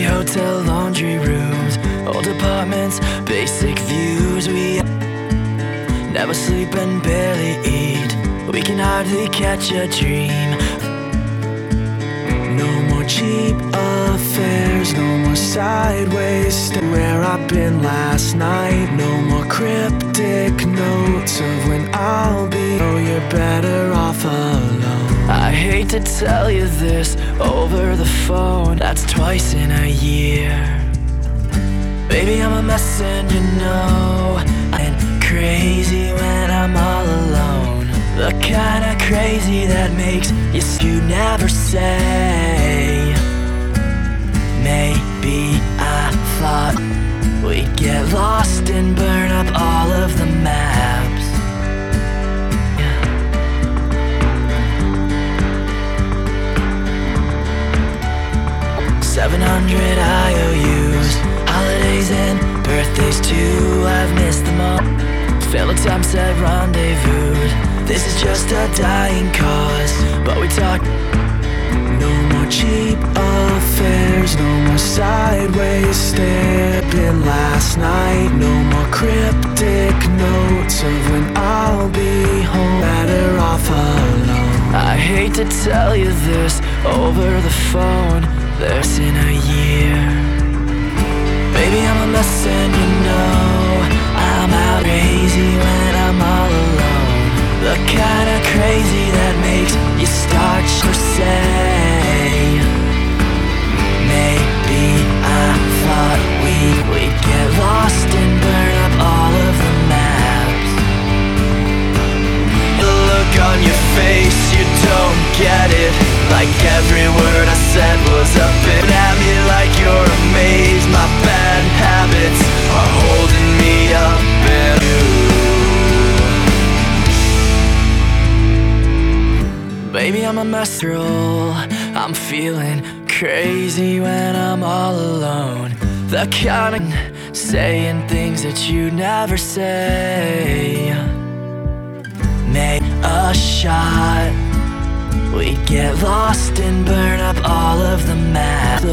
hotel laundry rooms, old apartments, basic views. We never sleep and barely eat. We can hardly catch a dream. No more cheap affairs, no more sideways. Where I've been last night. No more cryptic notes of when I'll be. Oh, you're better off alone. I hate to tell you this over the phone. That's twice in a year. Baby, I'm a mess and you know I'm crazy when I'm all alone. The kind of crazy that makes you never say. Maybe I thought we'd get lost and burn up all of the maps. 700 IOUs, holidays and birthdays too. I've missed them all. Failed attempts at rendezvous. This is just a dying cause, but we talk. No more cheap affairs, no more sideways stepping last night. No more cryptic notes of when I'll be home. Better off alone. I hate to tell you this over the phone. There's in a year. Baby, I'm a mess and you know I'm out crazy when I'm all alone. The kind of crazy that makes you start to say. Maybe I thought we'd get lost and burn up all of the maps. The look on your face, you don't get it. Like every word I said was a bit at me, like you're amazed. My bad habits are holding me up and you. Baby, I'm a mess. I'm feeling crazy when I'm all alone. The kind of saying things that you never say. Make a shot. We'd get lost and burn up all of the maps.